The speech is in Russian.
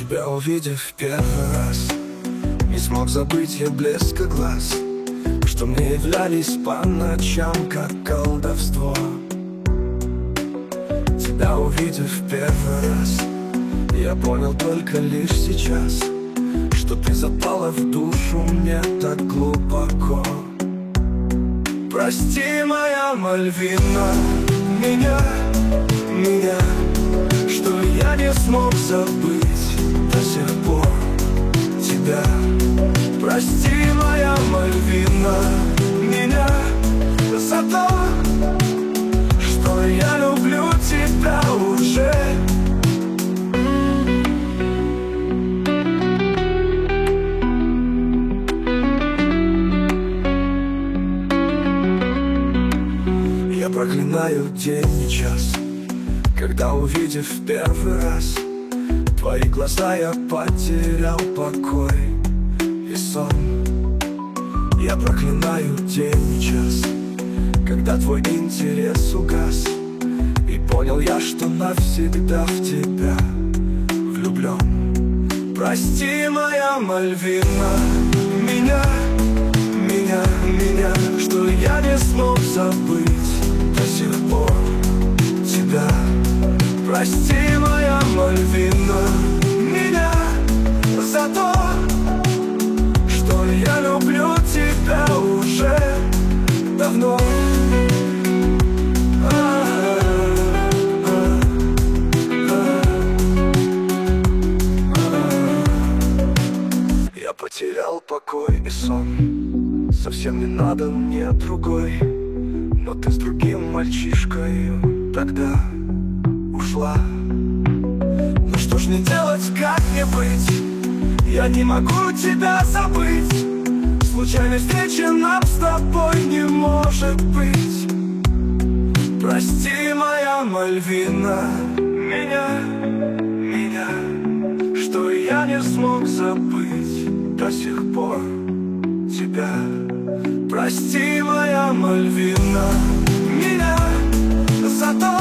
Тебя увидев первый раз, не смог забыть я блеска глаз, что мне являлись по ночам, как колдовство. Тебя увидев первый раз, я понял только лишь сейчас, что ты запала в душу мне так глубоко. Прости, моя Мальвина, меня, что я не смог забыть до сих пор тебя. Прости, моя Мальвина, меня за то, что я люблю тебя уже. Я проклинаю день и час, когда, увидев первый раз твои глаза, я потерял покой и сон. Я проклинаю день и час, когда твой интерес угас, и понял я, что навсегда в тебя влюблен. Прости, моя Мальвина, меня, что я не смог забыть до сих пор тебя. Прости, моя Мальвина, меня за то, что я люблю тебя уже давно. Я потерял покой и сон, совсем не надо мне другой, но ты с другим мальчишкой тогда ушла. Ну что ж мне делать, как мне быть? Я не могу тебя забыть. Случайной встречи нам с тобой не может быть. Прости, моя Мальвина, меня, что я не смог забыть до сих пор тебя. Прости, моя Мальвина, меня за то,